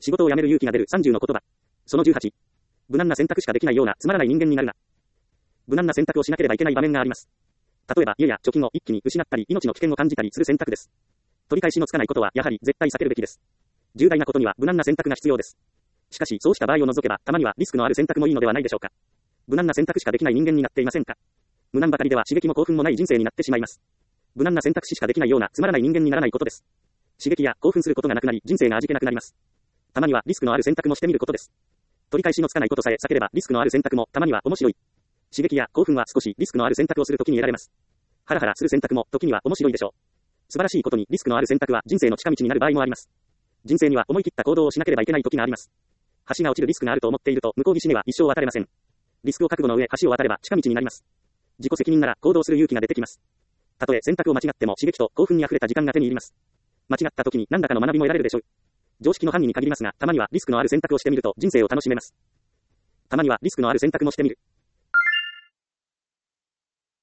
仕事を辞める勇気が出る30の言葉。その18。無難な選択しかできないようなつまらない人間になるな。無難な選択をしなければいけない場面があります。例えば家や貯金を一気に失ったり命の危険を感じたりする選択です。取り返しのつかないことはやはり絶対避けるべきです。重大なことには無難な選択が必要です。しかしそうした場合を除けばたまにはリスクのある選択もいいのではないでしょうか。無難な選択しかできない人間になっていませんか。無難ばかりでは刺激も興奮もない人生になってしまいます。無難な選択肢しかできないようなつまらない人間にならないことです。刺激や興奮することがなくなり人生が味気なくなります。たまにはリスクのある選択もしてみることです。取り返しのつかないことさえ避ければリスクのある選択もたまには面白い。刺激や興奮は少しリスクのある選択をするときに得られます。ハラハラする選択も時には面白いでしょう。素晴らしいことにリスクのある選択は人生の近道になる場合もあります。人生には思い切った行動をしなければいけない時があります。橋が落ちるリスクがあると思っていると向こう岸には一生渡れません。リスクを覚悟の上橋を渡れば近道になります。自己責任なら行動する勇気が出てきます。たとえ選択を間違っても刺激と興奮に溢れた時間が手に入ります。間違った時に何らかの学びも得られるでしょう。常識の範囲に限りますが、たまにはリスクのある選択をしてみると人生を楽しめます。たまにはリスクのある選択もしてみる。